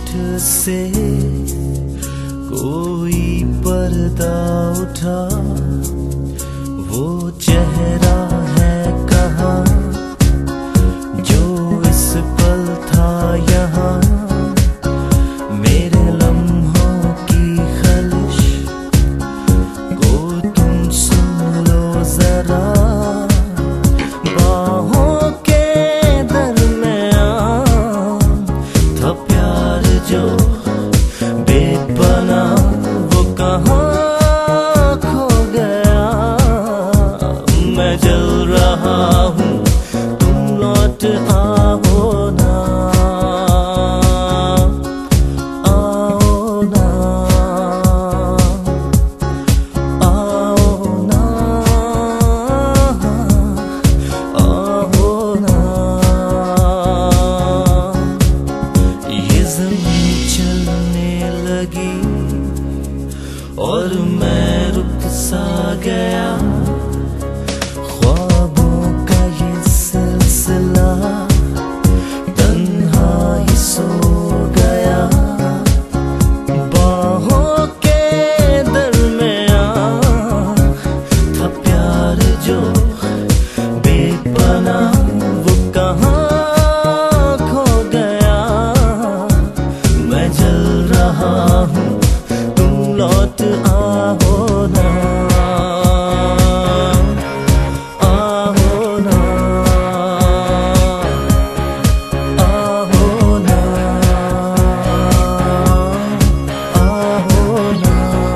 से कोई पर्दा उठा, वो चेहरा है कहाँ जो इस पल था यहाँ। मेरे लम्हों की खलिश को तुम सुन लो जरा, बाहों के दरमियान था प्यार जो बेपना, वो कहाँ खो गया। मैं जल रहा हूँ, तुम लौट आओ ना, आओ ना, आओ ना, आओ ना। ये ज़मीन चलने लगी और मैं रुक सा गया। ख्वाबों का ये सिलसिला तन्हा ही सो गया। बाहों के दरमियान था प्यार जो बेपना, वो कहाँ खो गया। मैं जल रहा हूँ, तुम लौट आओ ना, आओ ना, आओ ना, आओ ना।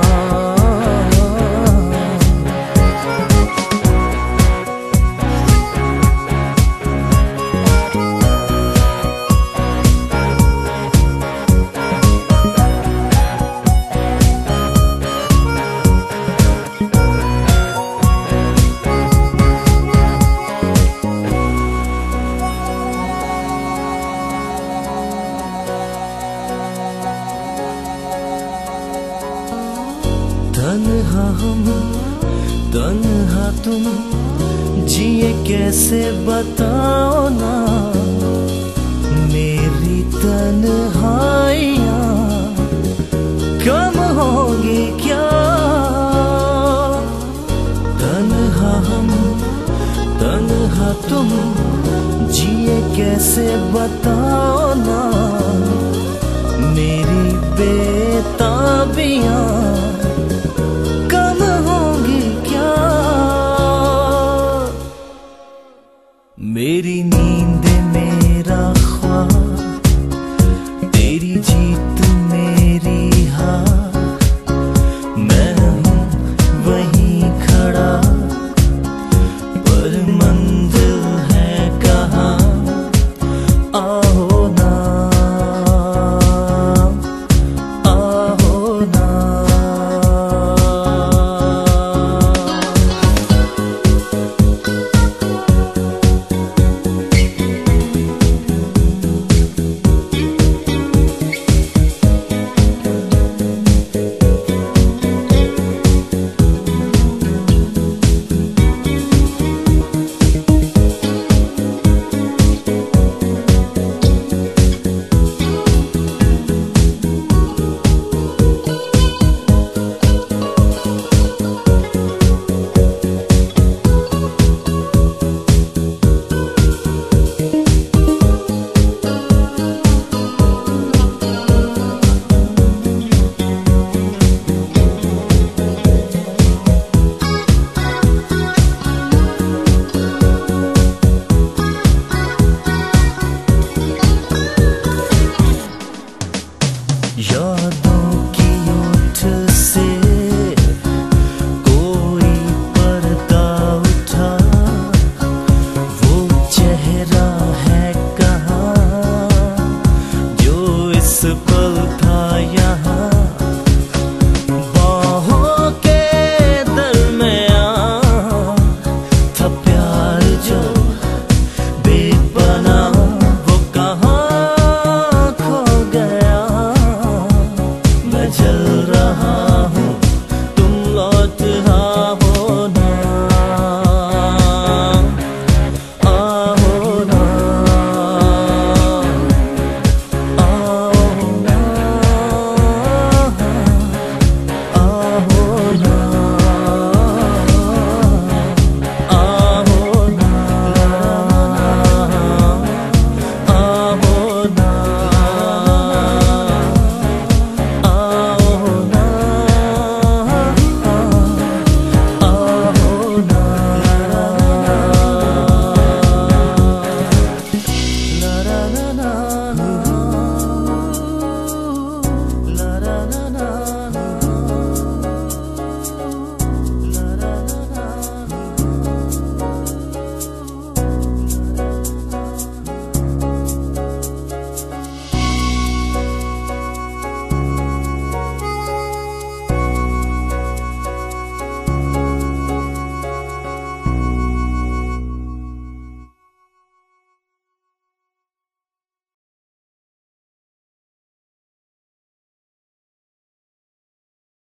तन्हा हम तन्हा तुम जिए कैसे बताओ ना। मेरी तन्हाइयाँ कम होंगी क्या। तन्हा हम तन्हा तुम जिए कैसे बताओ ना। मेरी बेताबियाँ